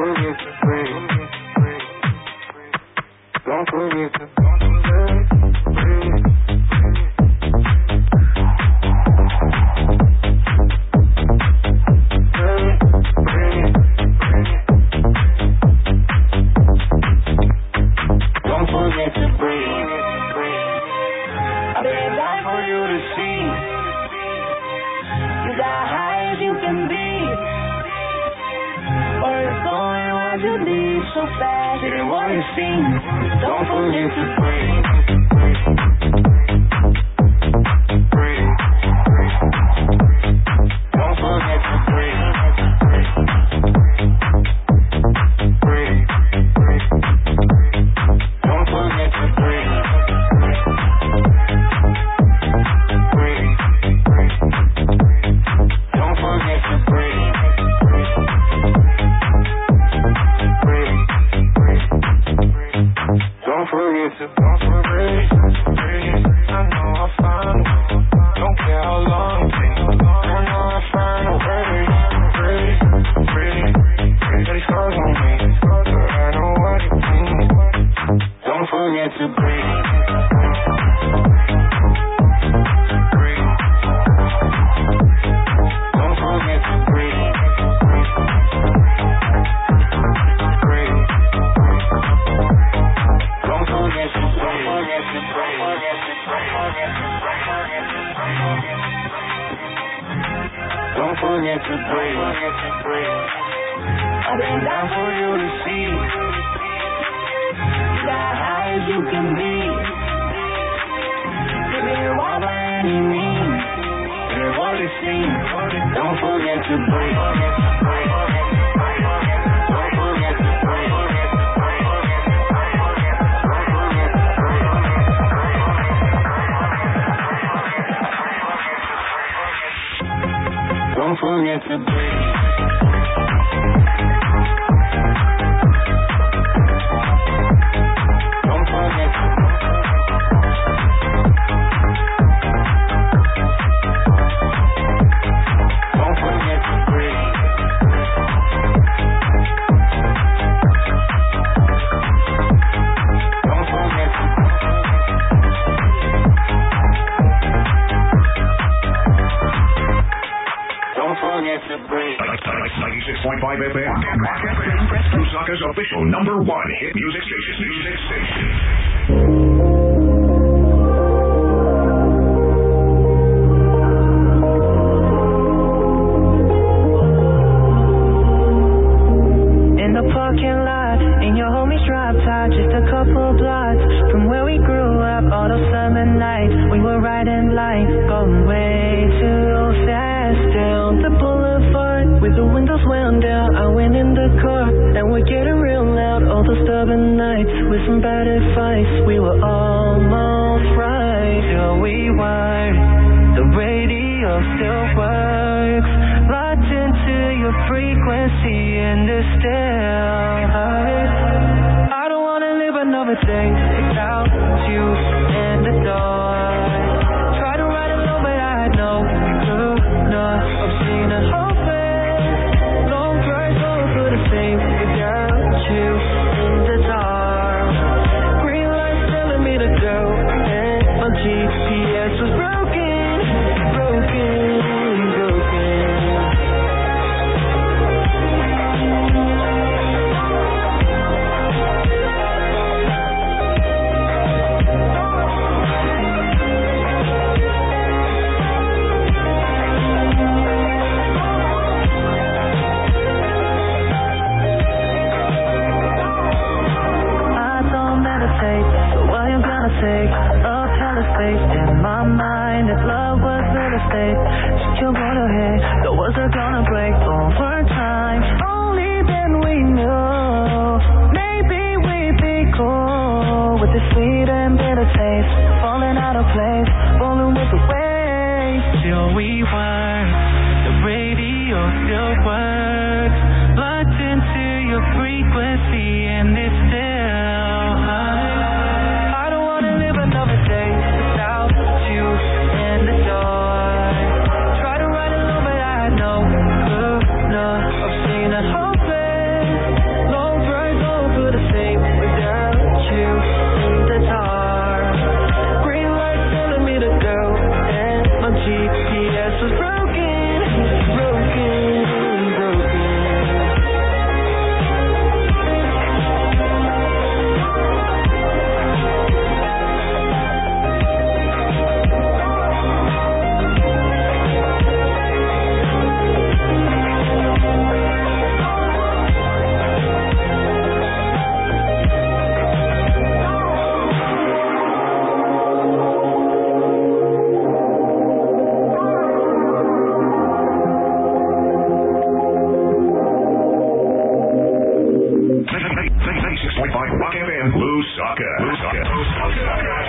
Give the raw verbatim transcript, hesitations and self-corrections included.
forget to breathe. Don't forget to breathe. So fast, didn't want to see. Don't forget to breathe. Breathe. Don't forget to breathe. Breathe. Don't forget to breathe. Breathe. Don't forget to breathe. Don't forget to, don't forget to breathe. I know I'll find a way. Don't care how long it takes. I know I'll find a way. Breathe, breathe, breathe. Got these scars on me, but I know what it means. Don't forget to breathe. Breathe. Don't forget to breathe. Breathe. Don't forget to breathe. Don't forget to breathe. I've been down for you to see. You got high as you can be. Living your wild by any means. It's what it seems. Don't forget to breathe. Don't forget to breathe. Don't forget to breathe. Don't forget to Don't forget to breathe. Don't forget to Don't forget to breathe. ninety-six point five F M. Lusaka's official number one hit music station. Music station. In the parking lot, in your homie's drop top, just a couple blocks from where we grew up. All those summer nights, we were riding light, going way too fast down the boulevard with the windows wound down. I went in the car and we're getting real loud. All the stubborn nights with some bad advice. We were almost right till we weren't. The radio still works, locked into your frequency and it's still hurt. I don't wanna live another day without you in the dark. Try to ride alone but I know you could not. I've seen it happen. Long drives over the same without you in the dark. Green lights telling me to go and my G P S was broken, broken, broken. point five Rock F M, Lusaka. Lusaka. Lusaka.